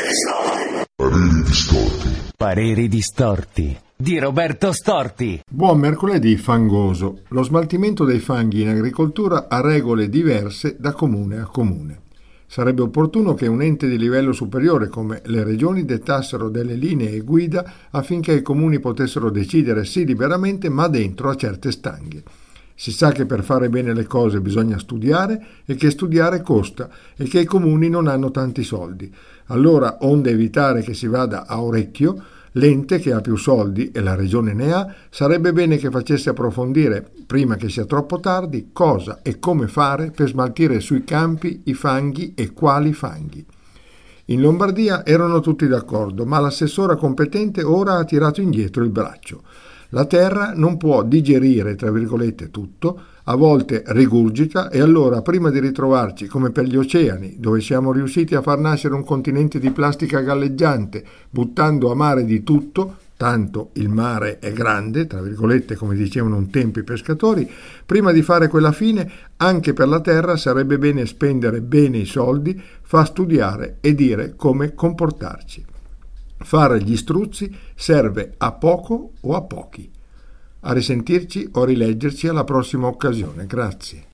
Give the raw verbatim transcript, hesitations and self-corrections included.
Pareri distorti. Pareri distorti di Roberto Storti. Buon mercoledì fangoso. Lo smaltimento dei fanghi in agricoltura ha regole diverse da comune a comune. Sarebbe opportuno che un ente di livello superiore come le regioni dettassero delle linee guida affinché i comuni potessero decidere sì liberamente ma dentro a certe stanghe. Si sa che per fare bene le cose bisogna studiare e che studiare costa e che i comuni non hanno tanti soldi. Allora, onde evitare che si vada a orecchio, l'ente che ha più soldi, e la regione ne ha, sarebbe bene che facesse approfondire, prima che sia troppo tardi, cosa e come fare per smaltire sui campi i fanghi e quali fanghi. In Lombardia erano tutti d'accordo, ma l'assessora competente ora ha tirato indietro il braccio. La terra non può digerire, tra virgolette, tutto, a volte rigurgita e allora prima di ritrovarci come per gli oceani, dove siamo riusciti a far nascere un continente di plastica galleggiante, buttando a mare di tutto, tanto il mare è grande, tra virgolette, come dicevano un tempo i pescatori, prima di fare quella fine, anche per la terra sarebbe bene spendere bene i soldi, far studiare e dire come comportarci. Fare gli struzzi serve a poco o a pochi. A risentirci o rileggerci alla prossima occasione. Grazie.